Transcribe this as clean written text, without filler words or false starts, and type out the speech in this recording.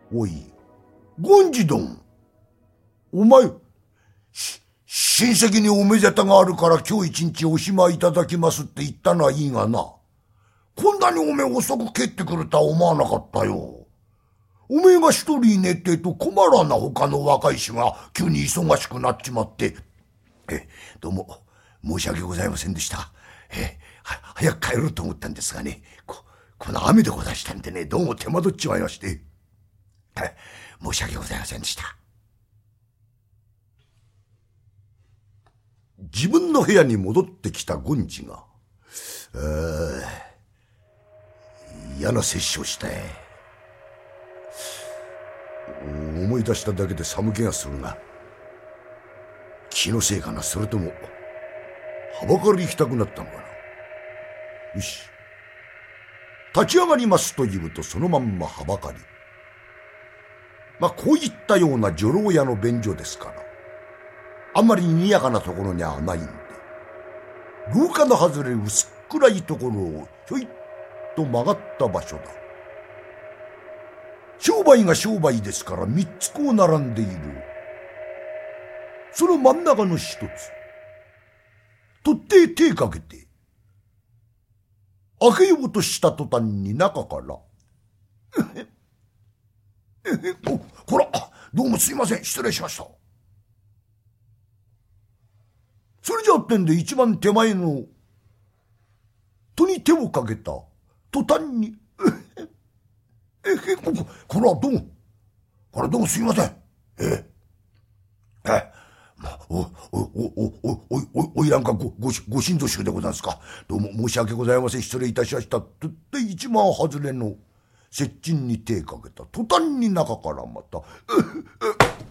おい、権次どん。お前、親戚におめでたがあるから今日一日お暇いただきますって言ったのはいいがな。こんなにおめえ遅く帰ってくるとは思わなかったよ。おめえが一人いねえってと困らな他の若い衆が急に忙しくなっちまって。どうも申し訳ございませんでした。早く帰ろうと思ったんですがね、この雨でござしたんでね、どうも手間取っちまいまして。申し訳ございませんでした。自分の部屋に戻ってきた権次が、嫌な摂取をしたい。思い出しただけで寒気がするな。気のせいかな、それともはばかり行きたくなったのかな。よし、立ち上がりますと言うとそのまんまはばかり。こういったような女郎屋の便所ですから、あんまり賑やかなところにはないんで、廊下の外れ薄っ暗いところをひょいっと曲がった場所だ。商売が商売ですから三つこう並んでいる。その真ん中の一つ、取って手かけて開けようとした途端に中からこら、どうもすいません、失礼しました。それじゃってんで一番手前の戸に手をかけた途端にこれはどうもすいません。おいらんかご親族でございますか。どうも申し訳ございません、失礼いたしました。と言って一番外れの接近に手かけた途端に中からまた